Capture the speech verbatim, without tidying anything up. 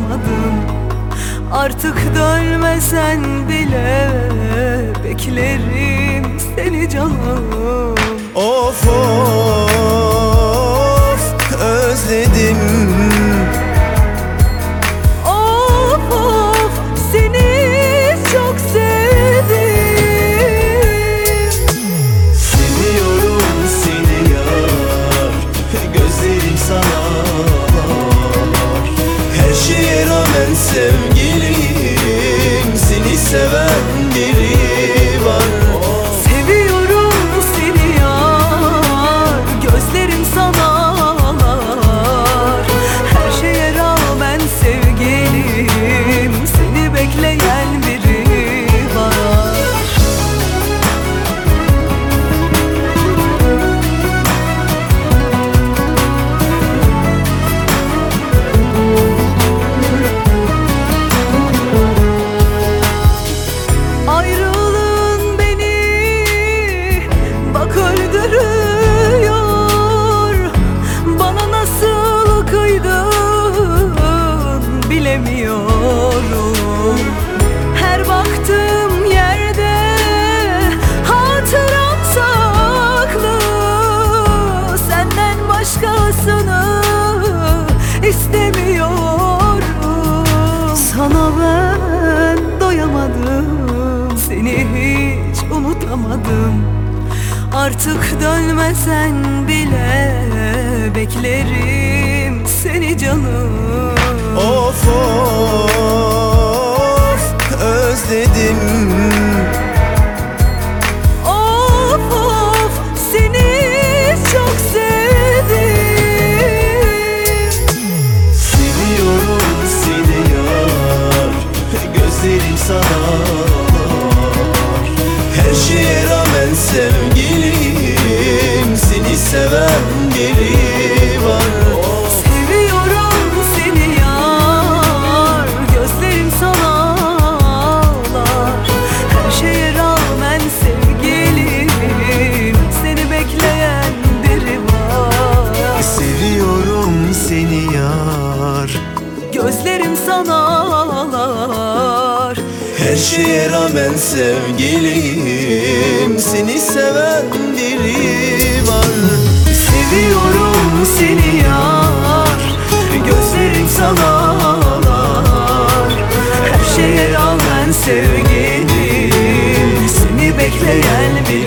unutamadım. Artık dönmesen bile beklerim seni canım. Of of özledim. Of of seni çok sevdim. Seviyorum seni yar, gözlerim sana var. Her şeye rağmen sevgilim, seni seven biri var. Seviyorum seni yar, gözlerim sana ağlar. Her şeye rağmen sevgilim, seni bekleyen biri var. Ayrılığın beni bak öldürüyor. Bana nasıl kıydın bilemiyorum. Her baktığım yerde hatıram saklı. Senden başkasını istemiyorum. Sana ben doyamadım, seni hiç unutamadım. Artık dönmesen bile beklerim seni canım. Of of özledim. Of of seni çok sevdim. Seviyorum seni yar, gözlerim sana var. Her şeye rağmen sevgilim, seni seven biri var. Seviyorum seni yar, gözlerim sana ağlar. Her şeye rağmen sevgilim, seni bekleyen biri var. Seviyorum seni yar, Gözlerim sana ağlar. her şeye rağmen sevgilim, seni seven biri var. Seviyorum seni yar, gözlerim sana ağlar. Her şeye rağmen sevgilim, seni bekleyen bir